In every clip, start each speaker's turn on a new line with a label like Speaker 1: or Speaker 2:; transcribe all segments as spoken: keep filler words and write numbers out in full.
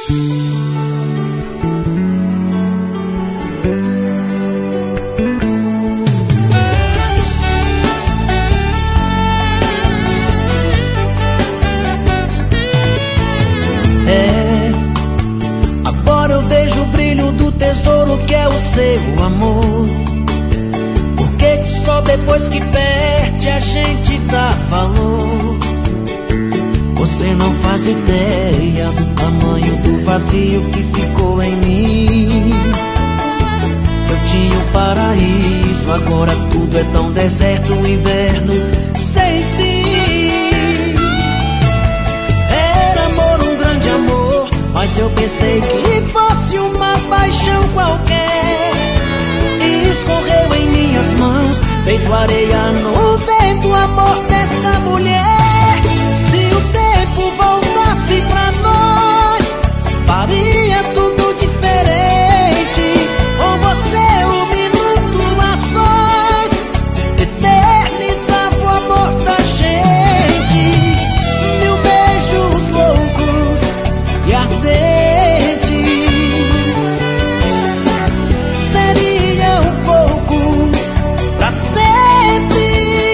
Speaker 1: É, agora eu vejo o brilho do tesouro que é o seu amor. Porque que só depois que perde a gente dá valor? Você não faz ideia do tamanho do vazio que ficou em mim. Eu tinha o paraíso, agora tudo é tão deserto, um inverno sem fim. Era amor, um grande amor, mas eu pensei que fosse uma paixão qualquer. E escorreu em minhas mãos, feito areia no vento, o amor dessa mulher. Se o tempo voltasse pra nós, faria tudo diferente. Com você um minuto a sós, eternizava o amor da gente. Mil beijos loucos e ardentes seriam poucos pra sempre.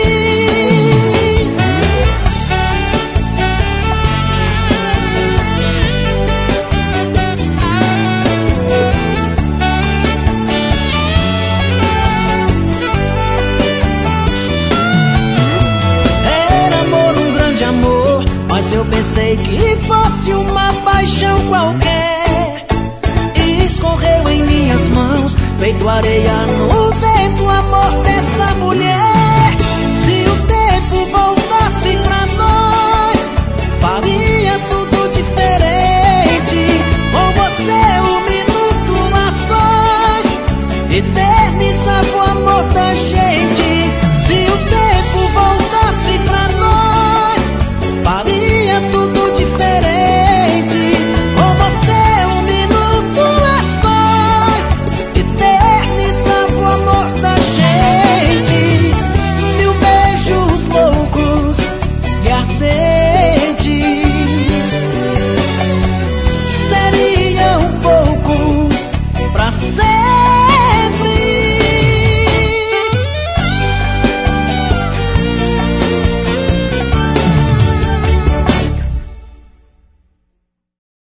Speaker 1: Era amor, um grande amor, mas eu pensei que fosse uma paixão qualquer. E escorreu em minhas mãos, feito areia no vento, o amor dessa mulher.